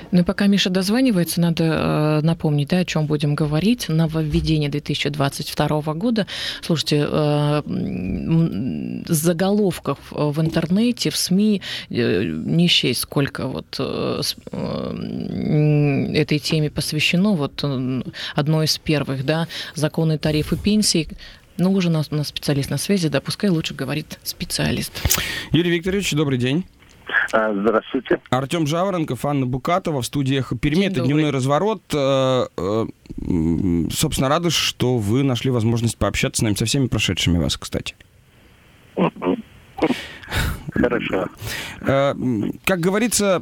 Ну и пока Миша дозванивается, надо напомнить, да, о чем будем говорить. Нововведение 2022 года. Слушайте, заголовков в интернете, в СМИ не счесть, сколько вот этой теме посвящено. Вот одно из первых, да, законы, тарифы, пенсии. Ну, уже у нас специалист на связи, да, пускай лучше говорит специалист. Юрий Викторович, добрый день. Здравствуйте. Артем Жаворонков, Анна Букатова в студии «Эхо Перми». Это «Дневной разворот». Собственно, рады, что вы нашли возможность пообщаться с нами, со всеми прошедшими вас, кстати. Хорошо. Как говорится,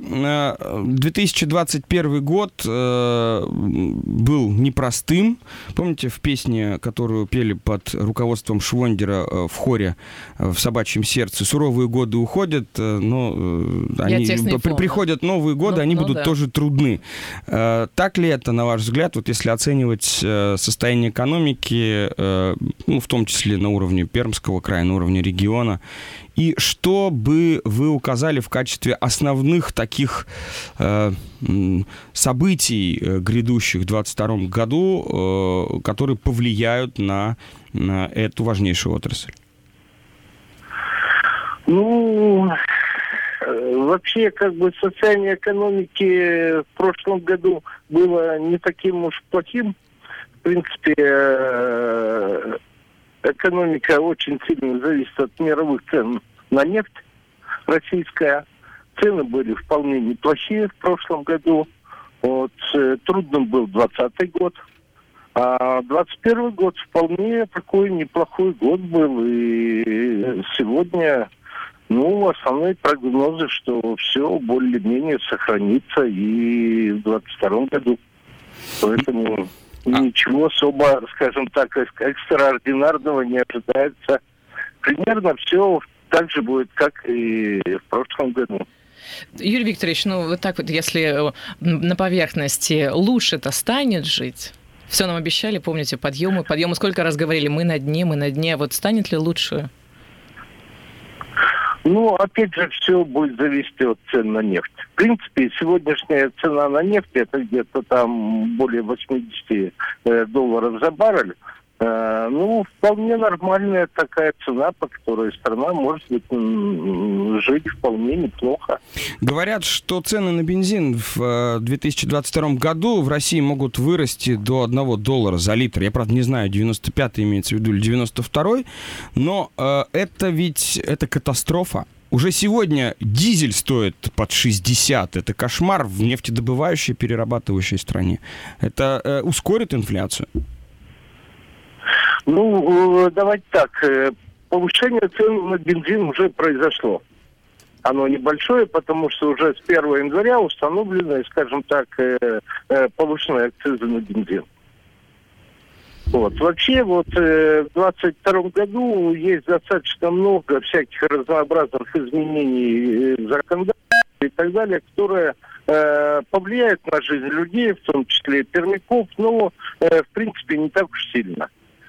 2021 год был непростым. Помните, в песне, которую пели под руководством Швондера в хоре в «Собачьем сердце», суровые годы уходят, но приходят новые годы, они будут тоже трудны. Так ли это, на ваш взгляд, вот если оценивать состояние экономики, ну, в том числе на уровне Пермского края, на уровне региона, и что бы вы указали в качестве основных таких событий, грядущих в 2022 году, которые повлияют на эту важнейшую отрасль? Ну, вообще, состояние экономики в прошлом году было не таким уж плохим. В принципе, экономика очень сильно зависит от мировых цен на нефть российская. Цены были вполне неплохие в прошлом году. Вот, трудным был 2020 год. А 2021 год вполне такой неплохой год был. И сегодня, основные прогнозы, что все более-менее сохранится и в 2022 году. Поэтому ничего особо, скажем так, экстраординарного не ожидается. Примерно все так же будет, как и в прошлом году. Юрий Викторович, вот так вот, если на поверхности, лучше-то станет жить? Все нам обещали, помните, подъемы. Сколько раз говорили, мы на дне. Вот станет ли лучше? Опять же, все будет зависеть от цен на нефть. В принципе, сегодняшняя цена на нефть, это где-то там более $80 за баррель. Вполне нормальная такая цена, по которой страна может жить вполне неплохо. Говорят, что цены на бензин в 2022 году в России могут вырасти до $1 за литр. Я, правда, не знаю, 95-й имеется в виду или 92-й, но это катастрофа. Уже сегодня дизель стоит под 60. Это кошмар в нефтедобывающей, перерабатывающей стране. Это ускорит инфляцию? Давайте так. Повышение цен на бензин уже произошло. Оно небольшое, потому что уже с 1 января установлены, скажем так, повышенные акцизы на бензин. Вообще, в 2022 году есть достаточно много всяких разнообразных изменений в законодательстве и так далее, которые повлияют на жизнь людей, в том числе и пермяков, но, в принципе, не так уж сильно.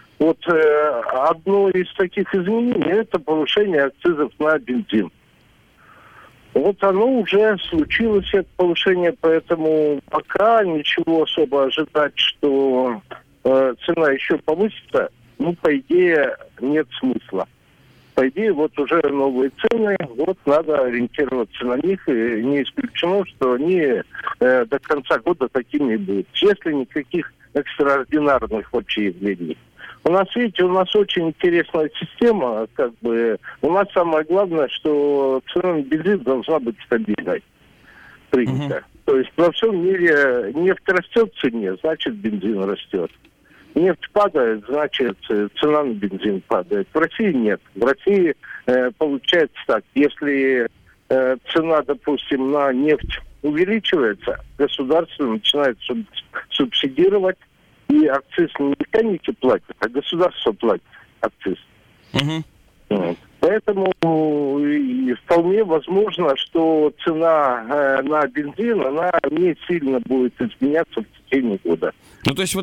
Одно из таких изменений – это повышение акцизов на бензин. Оно уже случилось, это повышение, поэтому пока ничего особо ожидать, что цена еще повысится, по идее, нет смысла. По идее, уже новые цены, надо ориентироваться на них, и не исключено, что они до конца года такими и будут, если никаких экстраординарных вообще явлений. У нас очень интересная система, у нас самое главное, что цена на бензин должна быть стабильной, принято. То есть во всем мире нефть растет в цене, значит бензин растет. Нефть падает, значит цена на бензин падает. В России нет. В России получается так, если цена, допустим, на нефть увеличивается, государство начинает субсидировать, и акциз не механики платят, а государство платит акциз. Поэтому вполне возможно, что цена на бензин, она не сильно будет изменяться в течение года. То есть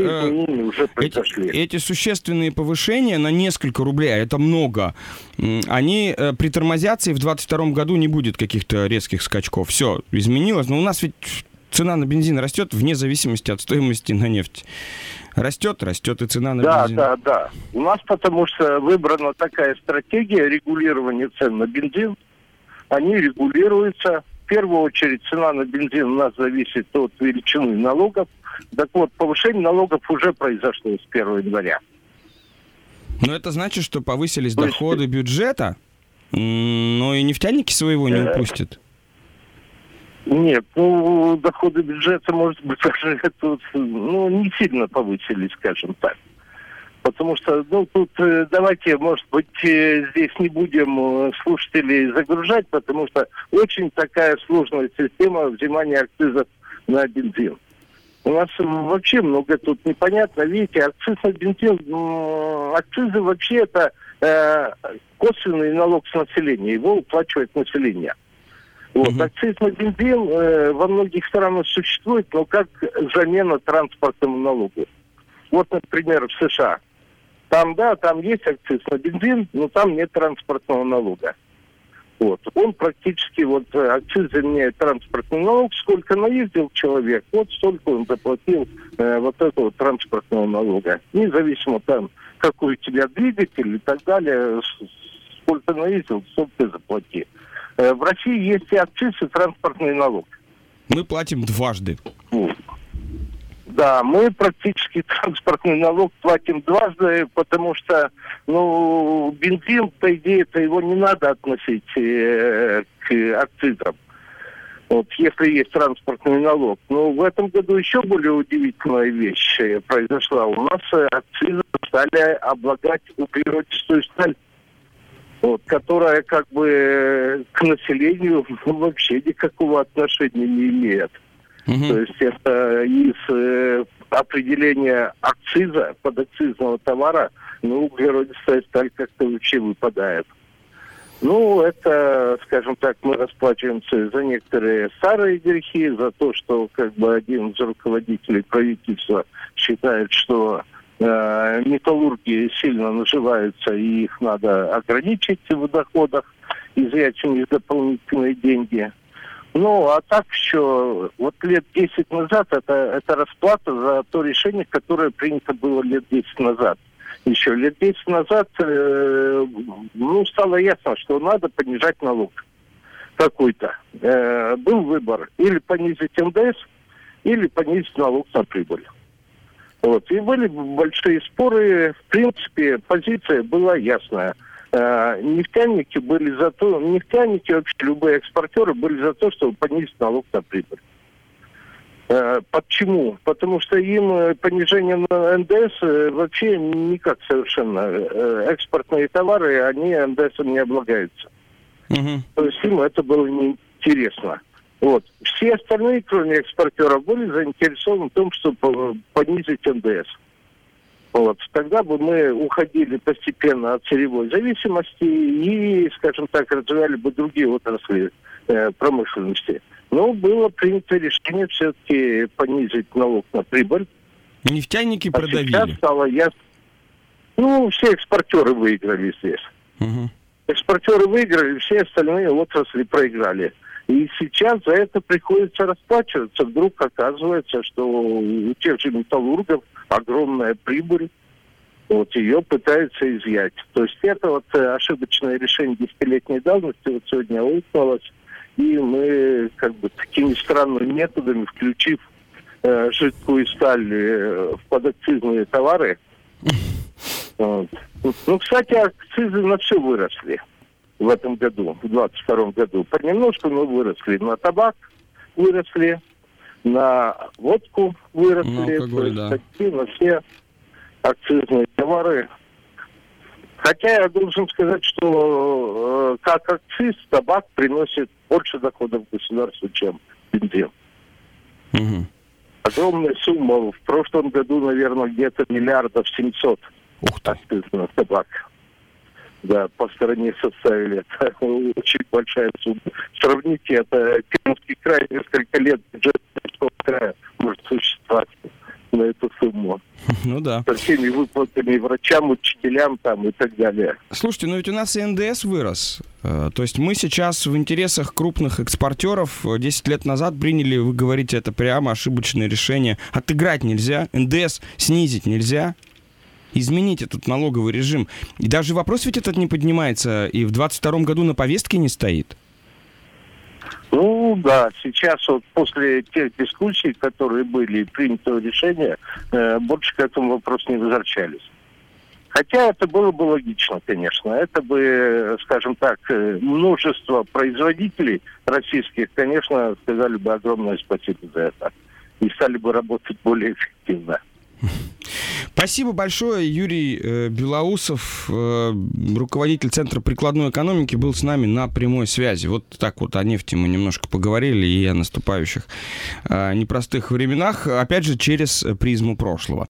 эти существенные повышения на несколько рублей, а это много, они притормозятся, и в 2022 году не будет каких-то резких скачков. Все изменилось, но у нас ведь цена на бензин растет вне зависимости от стоимости на нефть. Растет и цена на бензин. Да. У нас потому что выбрана такая стратегия регулирования цен на бензин. Они регулируются. В первую очередь цена на бензин у нас зависит от величины налогов. Так вот, повышение налогов уже произошло с 1 января. Но это значит, что повысились доходы бюджета, но и нефтяники своего не упустят. Нет, доходы бюджета, может быть, даже тут, не сильно повысились, скажем так. Потому что, тут давайте, может быть, здесь не будем слушателей загружать, потому что очень такая сложная система взимания акцизов на бензин. У нас вообще много тут непонятно. Видите, акциз на бензин, акцизы вообще это косвенный налог с населения. Его уплачивает население. Вот, акциз на бензин во многих странах существует, но как замена транспортному налогу. Вот, например, в США. Там есть акциз на бензин, но там нет транспортного налога. Вот. Он практически, акциз заменяет транспортный налог. Сколько наездил человек, столько он заплатил этого транспортного налога. Независимо там, какой у тебя двигатель и так далее, сколько наездил, столько заплати. В России есть и акциз, и транспортный налог. Мы платим дважды. Да, мы практически транспортный налог платим дважды, потому что, бензин, по идее, его не надо относить к акцизам. Вот, если есть транспортный налог. Но в этом году еще более удивительная вещь произошла. У нас акцизы стали облагать углеродистую сталь, которая как бы к населению вообще никакого отношения не имеет. То есть это из определения акциза, подакцизного товара, углеродистая сталь как-то вообще выпадает. Это, скажем так, мы расплачиваемся за некоторые старые грехи, за то, что один из руководителей правительства считает, что металлурги сильно наживаются и их надо ограничить в доходах, изъять у них дополнительные деньги. А так еще, лет 10 назад, это расплата за то решение, которое принято было лет 10 назад. Еще лет 10 назад, стало ясно, что надо понижать налог какой-то. Был выбор, или понизить НДС, или понизить налог на прибыль. И были большие споры, в принципе, позиция была ясная. Нефтяники были за то, вообще любые экспортеры были за то, чтобы понизить налог на прибыль. Почему? Потому что им понижение на НДС вообще никак совершенно. Экспортные товары, они НДСом не облагаются. То есть им это было неинтересно. Все остальные, кроме экспортеров, были заинтересованы в том, чтобы понизить НДС. Тогда бы мы уходили постепенно от сырьевой зависимости и, скажем так, развивали бы другие отрасли промышленности. Но было принято решение все-таки понизить налог на прибыль. Нефтяники продавили. Сейчас стало ясно. Все экспортеры выиграли здесь. Экспортеры выиграли, все остальные отрасли проиграли. И сейчас за это приходится расплачиваться. Вдруг оказывается, что у тех же металлургов огромная прибыль, ее пытаются изъять. То есть это ошибочное решение десятилетней давности сегодня выполнилось, и мы такими странными методами, включив жидкую сталь в подакцизные товары. Кстати, акцизы на все выросли в этом году, в 2022 году. Понемножку, но выросли. На табак выросли, на водку выросли, на все акцизные товары. Хотя я должен сказать, что как акциз табак приносит больше доходов государству, чем бензин. Огромная сумма. В прошлом году, наверное, где-то 700 миллиардов акциз на табак. Да, по стране составили. Это очень большая сумма. Сравните, это Пермский край, несколько лет бюджет Пермского края может существовать. на эту сумму. Ну да. Со всеми выплатами врачам, учителям там и так далее. Слушайте, но ведь у нас и НДС вырос. То есть мы сейчас в интересах крупных экспортеров 10 лет назад приняли, вы говорите, это прямо ошибочное решение. Отыграть нельзя, НДС снизить нельзя. Изменить этот налоговый режим. И даже вопрос ведь этот не поднимается, и в 2022 году на повестке не стоит. Ну да, сейчас вот после тех дискуссий, которые были, и принятого решения, больше к этому вопросу не возвращались. Хотя это было бы логично, конечно. Это бы, скажем так, множество производителей российских, конечно, сказали бы огромное спасибо за это. И стали бы работать более эффективно. Спасибо большое. Юрий Белоусов, руководитель Центра прикладной экономики, был с нами на прямой связи. Вот так вот о нефти мы немножко поговорили и о наступающих непростых временах, опять же, через призму прошлого.